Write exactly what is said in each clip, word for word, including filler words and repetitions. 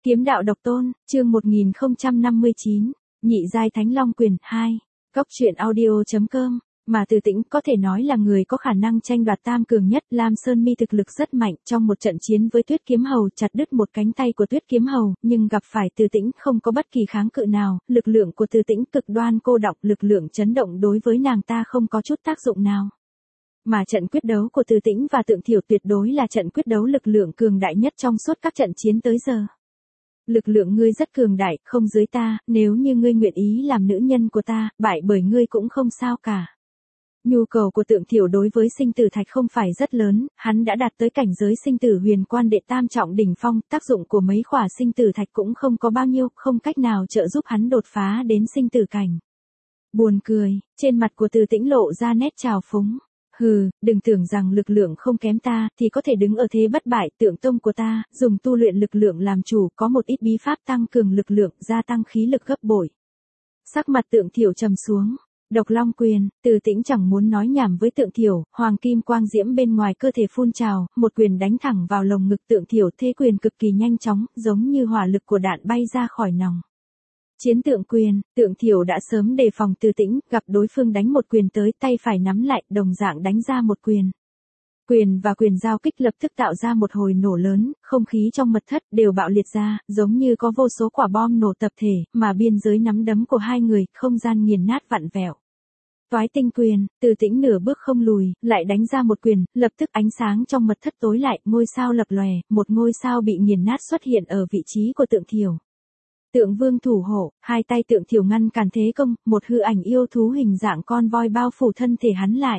Kiếm đạo độc tôn, chương một nghìn không trăm năm mươi chín, nhị giai thánh long quyền, hai. Cốc truyện audio.com, mà Từ Tĩnh có thể nói là người có khả năng tranh đoạt tam cường nhất. Lam Sơn Mi thực lực rất mạnh, trong một trận chiến với Tuyết Kiếm Hầu chặt đứt một cánh tay của Tuyết Kiếm Hầu, nhưng gặp phải Từ Tĩnh không có bất kỳ kháng cự nào, lực lượng của Từ Tĩnh cực đoan cô đọng, lực lượng chấn động đối với nàng ta không có chút tác dụng nào. Mà trận quyết đấu của Từ Tĩnh và Tượng Thiểu tuyệt đối là trận quyết đấu lực lượng cường đại nhất trong suốt các trận chiến tới giờ. Lực lượng ngươi rất cường đại, không dưới ta, nếu như ngươi nguyện ý làm nữ nhân của ta, bại bởi ngươi cũng không sao cả. Nhu cầu của Tượng Thiểu đối với sinh tử thạch không phải rất lớn, hắn đã đạt tới cảnh giới sinh tử huyền quan đệ tam trọng đỉnh phong, tác dụng của mấy khỏa sinh tử thạch cũng không có bao nhiêu, không cách nào trợ giúp hắn đột phá đến sinh tử cảnh. Buồn cười, trên mặt của Từ Tĩnh lộ ra nét trào phúng. Hừ, đừng tưởng rằng lực lượng không kém ta, thì có thể đứng ở thế bất bại. Tượng tông của ta, dùng tu luyện lực lượng làm chủ, có một ít bí pháp tăng cường lực lượng, gia tăng khí lực gấp bội. Sắc mặt Tượng Thiểu trầm xuống. Độc Long quyền, Từ Tĩnh chẳng muốn nói nhảm với Tượng Thiểu, hoàng kim quang diễm bên ngoài cơ thể phun trào, một quyền đánh thẳng vào lồng ngực Tượng Thiểu, thế quyền cực kỳ nhanh chóng, giống như hỏa lực của đạn bay ra khỏi nòng. Chiến tượng quyền, Tượng Thiểu đã sớm đề phòng Từ Tĩnh, gặp đối phương đánh một quyền tới, tay phải nắm lại, đồng dạng đánh ra một quyền. Quyền và quyền giao kích lập tức tạo ra một hồi nổ lớn, không khí trong mật thất đều bạo liệt ra, giống như có vô số quả bom nổ tập thể, mà biên giới nắm đấm của hai người, không gian nghiền nát vặn vẹo. Toái tinh quyền, Từ Tĩnh nửa bước không lùi, lại đánh ra một quyền, lập tức ánh sáng trong mật thất tối lại, ngôi sao lập lòe, một ngôi sao bị nghiền nát xuất hiện ở vị trí của Tượng Thiểu. Tượng Vương thủ hộ, hai tay Tượng Thiểu ngăn cản thế công, một hư ảnh yêu thú hình dạng con voi bao phủ thân thể hắn lại.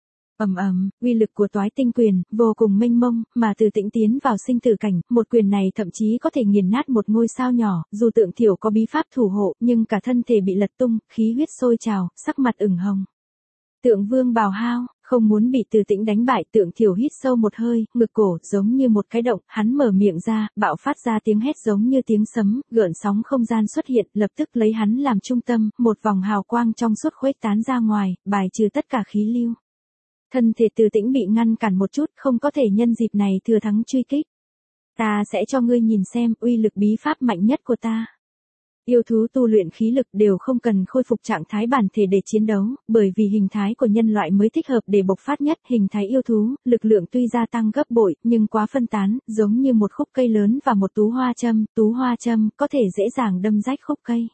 Ầm ầm, uy lực của toái tinh quyền vô cùng mênh mông, mà Từ Tĩnh tiến vào sinh tử cảnh, một quyền này thậm chí có thể nghiền nát một ngôi sao nhỏ, dù Tượng Thiểu có bí pháp thủ hộ, nhưng cả thân thể bị lật tung, khí huyết sôi trào, sắc mặt ửng hồng. Tượng Vương bào hao, không muốn bị Từ Tĩnh đánh bại, Tượng Thiểu hít sâu một hơi, ngực cổ giống như một cái động, hắn mở miệng ra, bạo phát ra tiếng hét giống như tiếng sấm, gợn sóng không gian xuất hiện, lập tức lấy hắn làm trung tâm, một vòng hào quang trong suốt khuếch tán ra ngoài, bài trừ tất cả khí lưu. Thân thể Từ Tĩnh bị ngăn cản một chút, không có thể nhân dịp này thừa thắng truy kích. Ta sẽ cho ngươi nhìn xem uy lực bí pháp mạnh nhất của ta. Yêu thú tu luyện khí lực đều không cần khôi phục trạng thái bản thể để chiến đấu, bởi vì hình thái của nhân loại mới thích hợp để bộc phát nhất. Hình thái yêu thú, lực lượng tuy gia tăng gấp bội, nhưng quá phân tán, giống như một khúc cây lớn và một tú hoa châm, tú hoa châm có thể dễ dàng đâm rách khúc cây.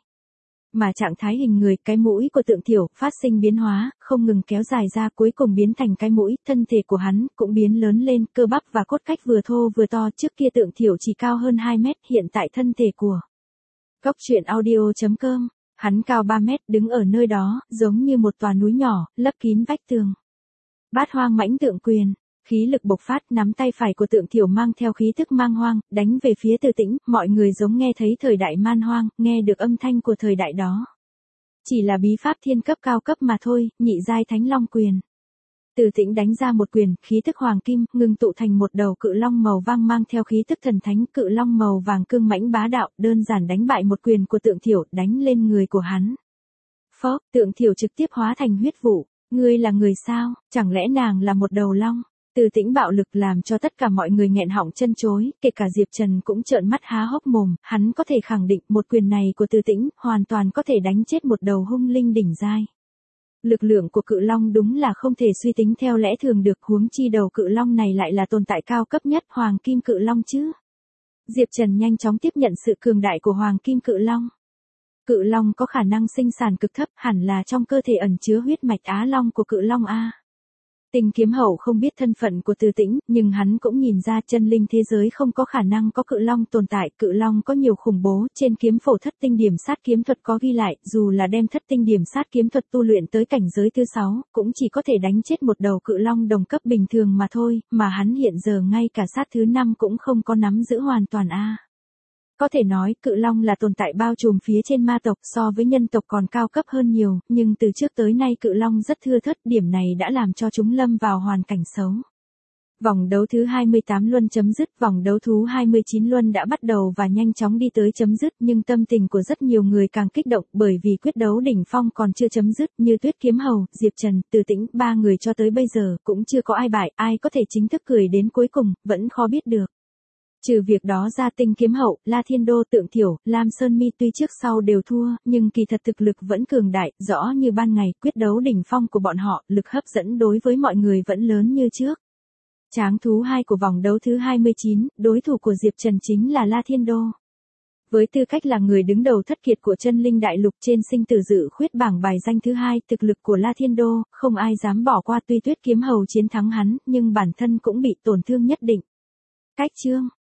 Mà trạng thái hình người, cái mũi của Tượng Thiểu phát sinh biến hóa, không ngừng kéo dài ra, cuối cùng biến thành cái mũi, thân thể của hắn cũng biến lớn lên, cơ bắp và cốt cách vừa thô vừa to. Trước kia Tượng Thiểu chỉ cao hơn hai mét, hiện tại thân thể của Cốc truyện audio.com, hắn cao ba mét, đứng ở nơi đó, giống như một tòa núi nhỏ, lấp kín vách tường. Bát hoang mãnh tượng quyền, khí lực bộc phát, nắm tay phải của Tượng Thiểu mang theo khí thức mang hoang, đánh về phía Từ Tĩnh, mọi người giống nghe thấy thời đại man hoang, nghe được âm thanh của thời đại đó. Chỉ là bí pháp thiên cấp cao cấp mà thôi, nhị giai thánh long quyền. Từ Tĩnh đánh ra một quyền, khí thức hoàng kim, ngưng tụ thành một đầu cự long màu vàng mang theo khí thức thần thánh, cự long màu vàng cương mãnh bá đạo, đơn giản đánh bại một quyền của Tượng Thiểu, đánh lên người của hắn. Phốc, Tượng Thiểu trực tiếp hóa thành huyết vụ. Ngươi là người sao, chẳng lẽ nàng là một đầu long? Từ Tĩnh bạo lực làm cho tất cả mọi người nghẹn họng chân chối, kể cả Diệp Trần cũng trợn mắt há hốc mồm, hắn có thể khẳng định một quyền này của Từ Tĩnh hoàn toàn có thể đánh chết một đầu hung linh đỉnh giai. Lực lượng của cự long đúng là không thể suy tính theo lẽ thường được, huống chi đầu cự long này lại là tồn tại cao cấp nhất, hoàng kim cự long chứ. Diệp Trần nhanh chóng tiếp nhận sự cường đại của hoàng kim cự long. Cự long có khả năng sinh sản cực thấp, hẳn là trong cơ thể ẩn chứa huyết mạch á long của cự long a. Tình Kiếm Hậu không biết thân phận của Từ Tĩnh, nhưng hắn cũng nhìn ra chân linh thế giới không có khả năng có cự long tồn tại, cự long có nhiều khủng bố, trên kiếm phổ thất tinh điểm sát kiếm thuật có ghi lại, dù là đem thất tinh điểm sát kiếm thuật tu luyện tới cảnh giới thứ sáu, cũng chỉ có thể đánh chết một đầu cự long đồng cấp bình thường mà thôi, mà hắn hiện giờ ngay cả sát thứ năm cũng không có nắm giữ hoàn toàn a. Có thể nói, cự long là tồn tại bao trùm phía trên ma tộc, so với nhân tộc còn cao cấp hơn nhiều, nhưng từ trước tới nay cự long rất thưa thớt, điểm này đã làm cho chúng lâm vào hoàn cảnh xấu. Vòng đấu thứ hai mươi tám luân chấm dứt, vòng đấu thứ hai mươi chín luân đã bắt đầu và nhanh chóng đi tới chấm dứt, nhưng tâm tình của rất nhiều người càng kích động, bởi vì quyết đấu đỉnh phong còn chưa chấm dứt, như Tuyết Kiếm Hầu, Diệp Trần, Từ Tĩnh, ba người cho tới bây giờ cũng chưa có ai bại, ai có thể chính thức cười đến cuối cùng, vẫn khó biết được. Trừ việc đó ra Tinh Kiếm Hậu, La Thiên Đô, Tượng Thiểu, Lam Sơn Mi tuy trước sau đều thua, nhưng kỳ thật thực lực vẫn cường đại, rõ như ban ngày, quyết đấu đỉnh phong của bọn họ, lực hấp dẫn đối với mọi người vẫn lớn như trước. Tráng thú hai của vòng đấu thứ hai mươi chín, đối thủ của Diệp Trần chính là La Thiên Đô. Với tư cách là người đứng đầu thất kiệt của chân linh đại lục trên sinh tử dự khuyết bảng bài danh thứ hai, thực lực của La Thiên Đô, không ai dám bỏ qua tuy Tuyết Kiếm Hầu chiến thắng hắn, nhưng bản thân cũng bị tổn thương nhất định. Cách chương